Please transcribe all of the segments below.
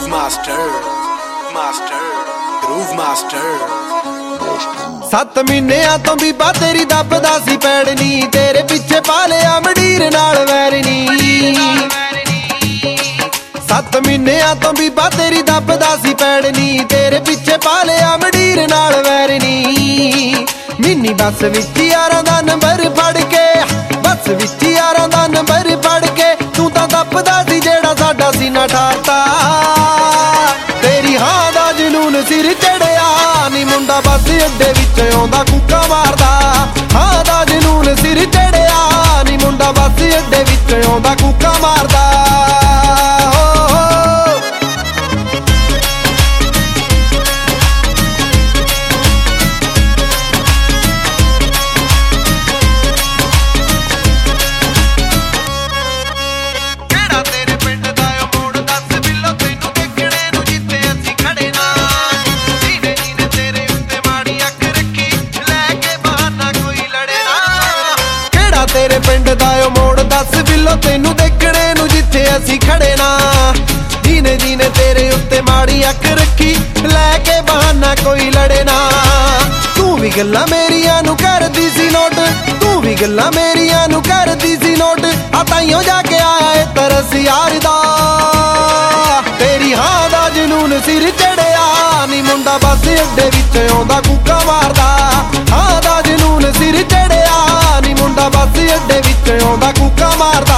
groove master 7 ਮਹੀਨਿਆਂ ਤੋਂ ਬੀਬਾ ਤੇਰੀ ਦੱਬਦਾ ਸੀ ਪੈੜਨੀ, ਤੇਰੇ ਪਿੱਛੇ ਪਾ ਲਿਆ ਮੰਡੀਰ ਨਾਲ ਵੈਰਨੀ। 7 ਮਹੀਨਿਆਂ ਤੋਂ ਬੀਬਾ ਤੇਰੀ ਦੱਬਦਾ ਸੀ ਪੈੜਨੀ, ਤੇਰੇ ਪਿੱਛੇ ਪਾ ਲਿਆ ਮੰਡੀਰ ਨਾਲ ਵੈਰਨੀ। ਮਿੰਨੀ ਬੱਸ ਵਿੱਚ ਯਾਰਾਂ ਦਾ ਨੰਬਰ ਫੜ ਕੇ, ਬੱਸ ਵਿੱਚ ਯਾਰਾਂ ਦਾ ਨੰਬਰ ਫੜ ਕੇ ਤੂੰ ਤਾਂ ਦੱਬਦਾ ਸੀ ਜਿਹੜਾ ਸਾਡਾ ਸੀਨਾ ਠਾਰਤਾ। ਤੇਰੀ ਹਾਂ ਦਾ ਜਨੂਨ ਸਿਰ ਚੜਿਆ ਨੀ ਮੁੰਡਾ ਬੱਸ ਅੱਡੇ ਵਿੱਚ ਆਉਂਦਾ ਕੂਕਾਂ ਮਾਰਦਾ। ਹਾਂ ਦਾ ਜਨੂਨ ਸਿਰ ਚੜਿਆ ਨੀ ਮੁੰਡਾ ਬੱਸ ਅੱਡੇ ਵਿੱਚ ਆਉਂਦਾ ਕੂਕਾਂ ਮਾਰਦਾ। ਤੇਰੇ ਪਿੰਡ ਦਾ ਓ ਮੋੜ ਦੱਸ ਬਿੱਲੋ ਤੈਨੂੰ ਦੇਖਣੇ ਨੂੰ ਜਿੱਥੇ ਅਸੀਂ ਖੜੇ ਨਾ। ਜੀਨੇ ਜੀਨੇ ਤੇਰੇ ਉੱਤੇ ਮਾੜੀ ਅੱਖ ਰੱਖੀ, ਲੈ ਕੇ ਬਹਾਨਾ ਕੋਈ ਲੜੇ ਨਾ। ਤੂੰ ਵੀ ਗੱਲਾਂ ਮੇਰੀਆਂ ਨੂੰ ਕਰਦੀ ਸੀ ਨੋਟ, ਤੂੰ ਵੀ ਗੱਲਾਂ ਮੇਰੀਆਂ ਨੂੰ ਕਰਦੀ ਸੀ ਨੋਟ। ਆ ਤਾਈਓ ਜਾ ਕੇ ਆਇਆ ਏ ਤਰਸ ਯਾਰ ਦਾ। ਤੇਰੀ ਹਾਂ ਦਾ ਜਨੂਨ ਸਿਰ ਚੜਿਆ ਨੀ ਮੁੰਡਾ ਬੱਸ ਅੱਡੇ ਵਿੱਚ ਆਉਂਦਾ ਕੂਕਾਂ ਮਾਰਦਾ। ਹਾਂ ਦਾ ਜਨੂਨ ਸਿਰ ਚੜਿਆ ਨੀ ਮੁੰਡਾ ਬੱਸ ਅੱਡੇ ਵਿੱਚ ਆਉਂਦਾ ਕੂਕਾਂ ਮਾਰਦਾ।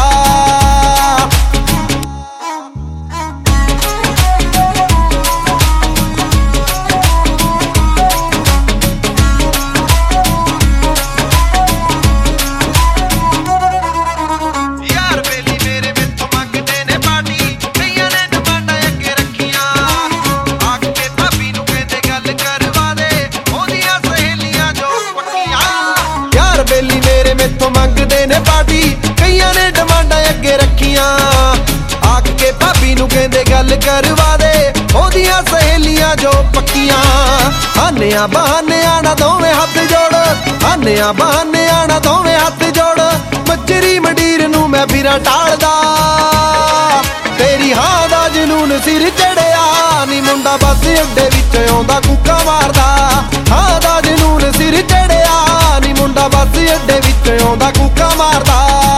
ਬੇਲੀ ਮੇਰੇ ਮੈਥੋਂ ਮੰਗਦੇ ਨੇ ਪਾਰਟੀ, ਕਈਆਂ ਨੇ ਡਿਮਾਂਡਾਂ ਅੱਗੇ ਰੱਖੀਆਂ। ਆਖ ਕੇ ਭਾਬੀ ਨੂੰ ਕਹਿੰਦੇ ਗੱਲ ਕਰਵਾ ਦੇ, ਉਹਦੀਆਂ ਸਹੇਲੀਆਂ ਜੋ ਪੱਕੀਆਂ। ਆਨਿਆਂ ਬਹਾਨਿਆਂ ਨਾਲ ਦੋਵੇਂ ਹੱਥ ਜੋੜ, ਆਨਿਆਂ ਬਹਾਨਿਆਂ ਨਾਲ ਦੋਵੇਂ ਹੱਥ ਜੋੜ। ਮੱਛਰੀ ਮੰਡੀਰ ਨੂੰ ਮੈਂ ਫਿਰਾਂ ਟਾਲਦਾ। ਤੇਰੀ ਹਾਂ ਦਾ ਜਨੂਨ ਸਿਰ ਚੜਿਆ ਨੀ ਮੁੰਡਾ ਬੱਸ ਅੱਡੇ ਵਿੱਚ ਆਉਂਦਾ ਕੂਕਾਂ ਮਾਰਦਾ। ਹਾਂ ਦਾ ਜਨੂਨ ਸਿਰ ਚੜਿਆ ਨੀ ਮੁੰਡਾ ਬੱਸ ਅੱਡੇ ਵਿੱਚ ਆਉਂਦਾ ਕੂਕਾਂ ਮਾਰਦਾ।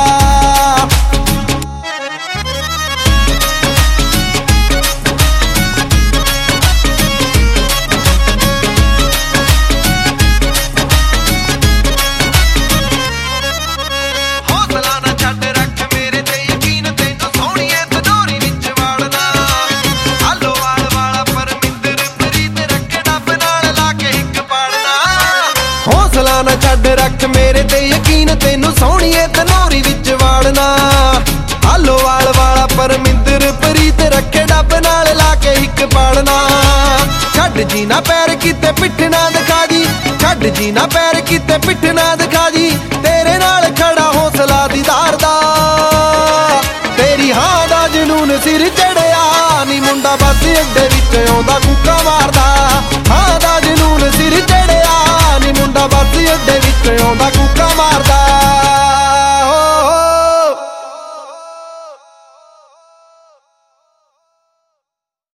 ਹੌਸਲਾ ਨਾ ਛੱਡ ਰੱਖ ਮੇਰੇ ਤੇ ਯਕੀਨ, ਤੈਨੂੰ ਸੋਹਣੀਏ ਤਨੋਰੀ ਵਿੱਚ ਵਾੜਨਾ। ਆਲੋ ਵਾਲ ਵਾਲਾ ਪਰਮਿੰਦਰ ਪ੍ਰੀਤ ਰੱਖ ਡੱਬ ਨਾਲ ਲਾ ਕੇ ਇੱਕ ਪਾੜਨਾ। ਹੌਸਲਾ ਨਾ ਛੱਡ ਰੱਖ ਮੇਰੇ ਤੇ ਯਕੀਨ, ਤੈਨੂੰ ਸੋਹਣੀਏ ਤਨੋਰੀ ਵਿੱਚ ਵਾੜਨਾ। ਆਲੋ ਵਾਲ ਵਾਲਾ ਪਰਮਿੰਦਰ ਪ੍ਰੀਤ ਰੱਖੇ ਡੱਬ ਨਾਲ ਲਾ ਕੇ ਇੱਕ ਪਾੜਨਾ। ਛੱਡ ਜੀ ਨਾ ਪੈਰ ਕਿਤੇ ਪਿੱਠ ਨਾ ਦਿਖਾ ਜੀ, ਛੱਡ ਜੀ ਨਾ ਪੈਰ ਕਿਤੇ ਪਿੱਠ ਨਾ